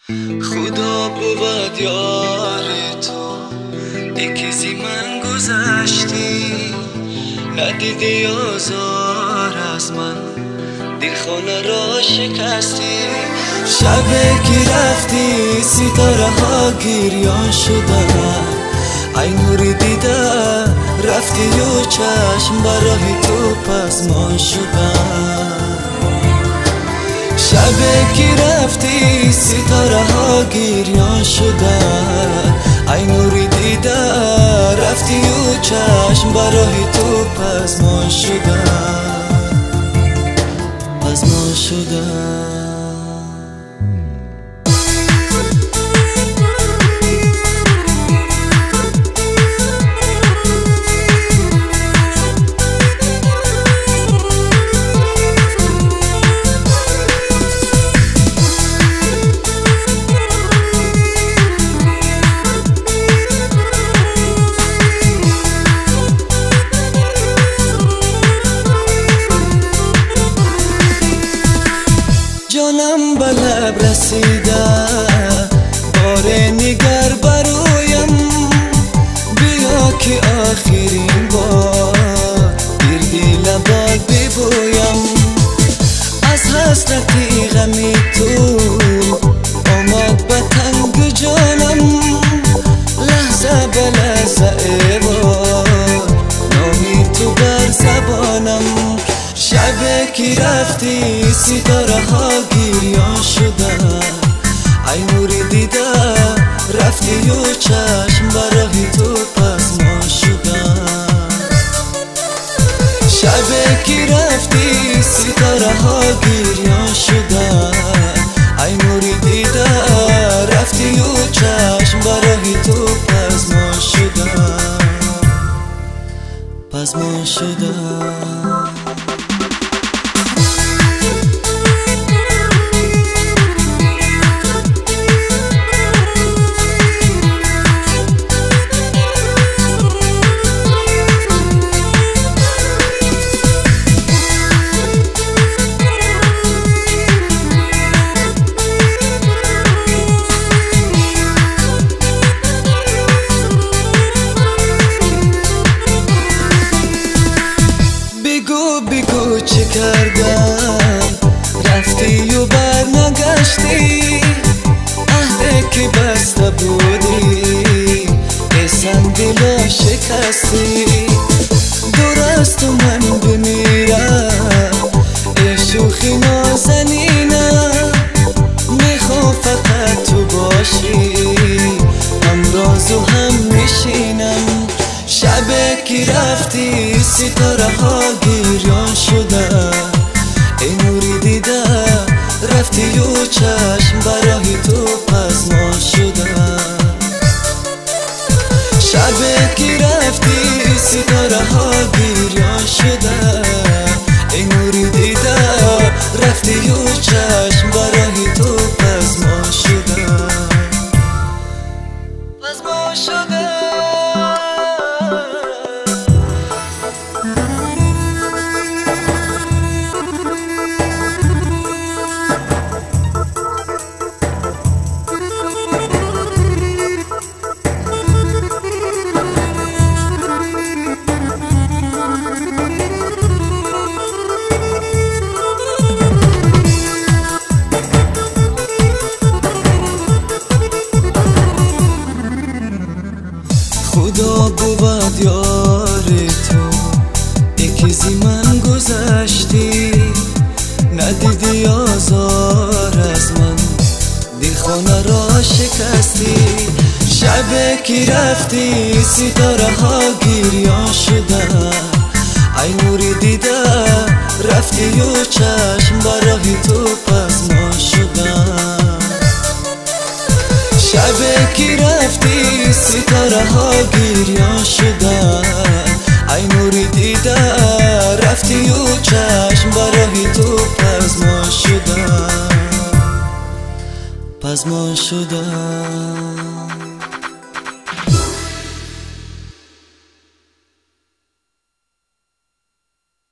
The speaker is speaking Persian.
خدا بود یار تو، یکی زی من گذشتی، ندیدی آزار از من، دل خانه را شکستی. شب که رفتی ستاره ها گریان شدن، ای نوری دیده رفتی و چشم برای تو پزمان شدن. شب که رفتی ستاره ها گریان شدن، ای نوری دیده رفتی و چشم برای تو پزمان شدن، پزمان شدن. جانم به لب رسیده باره نگر برایم، بیا که آخرین بار گردی لبات ببویم. از حسرتی غمی تو آمد به تنگ جانم، لحظه به لحظه ایوار نامی تو بر زبانم. شب که رفتی ستاره ها گریان شدن، ای نوری دیده رفتی و چشم برای تو پزمان شدن. شب که رفتی ستاره ها گریان شدن، ای نوری دیده رفتی و چشم برای تو پزمان شدن، پزمان شدن. بگو چه کردم رفتی و بر نگشتی، عهده که بسته بودی احسان دلا شکستی. دور از تو من بمیرم ای شوخی نازنینم، میخوام فقط تو باشی همراز و هم میشینم. شب که رفتی ستاره ها گریان شدن، ای نوری دیده رفتی و چشم برای تو پزمان شدن. شب که رفتی ستاره ها گریان شدن، ای نوری دیده رفتی و چشم برای تو پزمان شدن، پزمان شدن. خدا بود یار تو، یکی زی من گذشتی، ندیدی آزار از من، دل خانه را شکستی. شب که رفتی ستاره ها گریان شدن، ای نوری دیده رفتی و چشم برای تو پزمان شدن. شب که رفتی ستاره ها گریان شدن، ای نوری دیده رفتی و چشم برای تو پزمان شدن، پزمان شدن.